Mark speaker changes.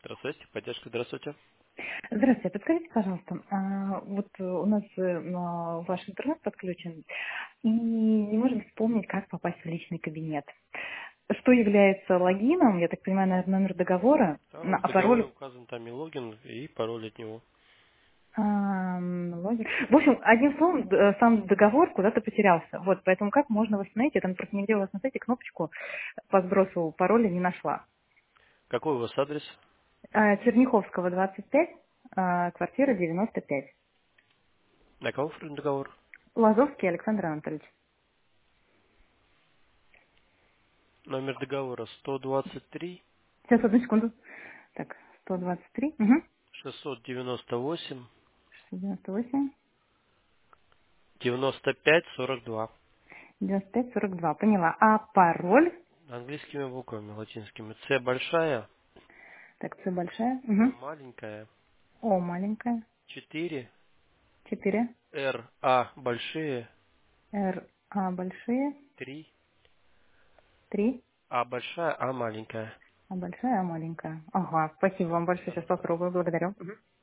Speaker 1: Здравствуйте, поддержка, здравствуйте.
Speaker 2: Здравствуйте, подскажите, пожалуйста, вот у нас ваш интернет подключен, и не можем вспомнить, как попасть в личный кабинет. Что является логином, я так понимаю, наверное, номер договора,
Speaker 1: Там в
Speaker 2: а
Speaker 1: договоре
Speaker 2: пароль...
Speaker 1: указан там и логин, и пароль от него.
Speaker 2: логин. В общем, одним словом, сам договор куда-то потерялся. Вот, поэтому как можно восстановить? Я там просто нигде у вас на сайте кнопочку по сбросу пароля не нашла.
Speaker 1: Какой у вас адрес?
Speaker 2: Черняховского, 25, квартира 95.
Speaker 1: На кого оформлен договор?
Speaker 2: Лазовский Александр Анатольевич.
Speaker 1: Номер договора 123
Speaker 2: Сейчас, одну секунду. Так, 123, угу,
Speaker 1: 698
Speaker 2: 698,
Speaker 1: 95 42.
Speaker 2: 95, 42. Поняла. А пароль?
Speaker 1: Английскими буквами, латинскими. С большая,
Speaker 2: Так, С большая,
Speaker 1: О
Speaker 2: угу.
Speaker 1: маленькая,
Speaker 2: О маленькая,
Speaker 1: 4
Speaker 2: 4,
Speaker 1: Р А большие,
Speaker 2: Р, А большие,
Speaker 1: 3
Speaker 2: 3,
Speaker 1: А большая, А маленькая.
Speaker 2: А большая, А маленькая. Ага, спасибо вам большое, сейчас попробую, благодарю. Мгм.